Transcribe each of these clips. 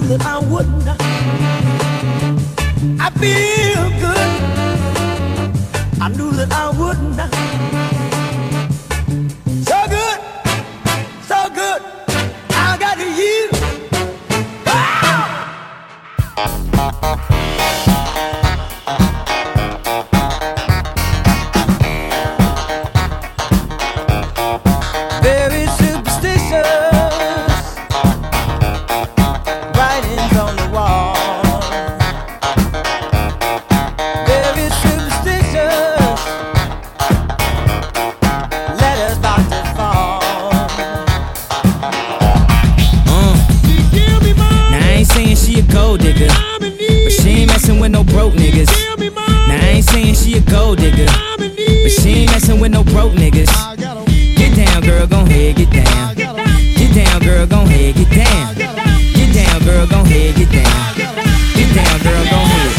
that I wouldn't. I feel good. I knew that I wouldn't. So good, so good. I got you. Very superstitious writings on the wall. Very superstitious letters about to fall. Now I ain't saying she a gold digger, but she ain't messing with no broke niggas. Now I ain't saying she a gold digger, but she ain't messing with no broke niggas. Get down, girl, gon' head, get down. Get down, girl, gon' head, get down. Get down, girl, gon' head, get down. Get down, girl, gon' head.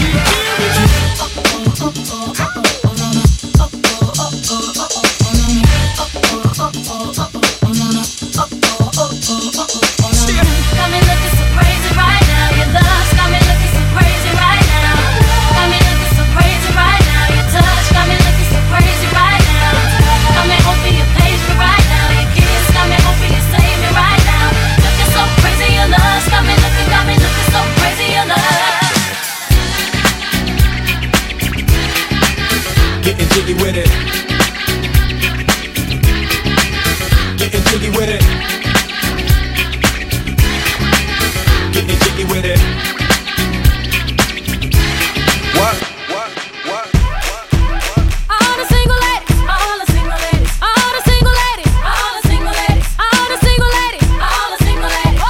Got me looking so crazy right now. Your love's got me looking so crazy right now. Got me looking so crazy right now. Your touch got me looking so crazy right now. Got me hoping you page me right now. Your kiss got me hoping you save me right now. Looking so crazy, your love's got me looking so crazy, your love. Getting jiggy with it. Getting jiggy with it. Getting jiggy with it. What? All the single ladies, all the single ladies, all the single ladies, all the single ladies, all the single ladies, all the single ladies.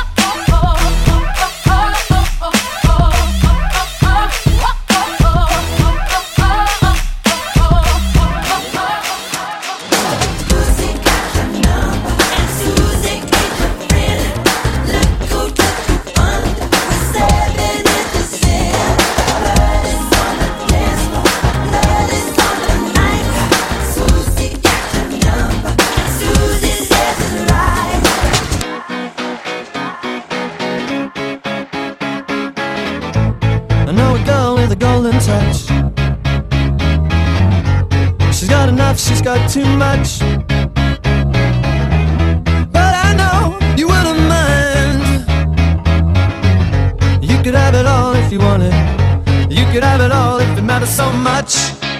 Susie got your number, and Susie ain't your friend. Look who took you under. We're 7 in the center. Blood is on the dance floor. Blood is on the night. Susie got your number, and Susie says it's right. I know a girl with a golden touch. She's got enough, she's got too much. But I know you wouldn't mind. You could have it all if you wanted. You could have it all if it matters so much.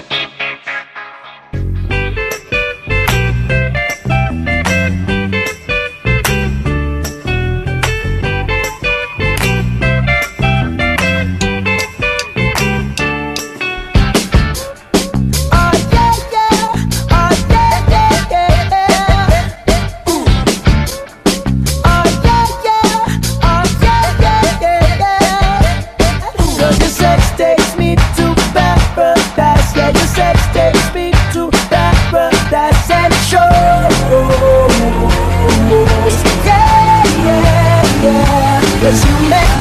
Oh yeah, yeah. Oh yeah, yeah, yeah. Ooh. Oh yeah, yeah. Oh yeah, yeah, yeah. So your sex takes me to paradise. Yeah, your sex takes me to paradise and shows. Yeah, yeah, yeah. 'Cause you make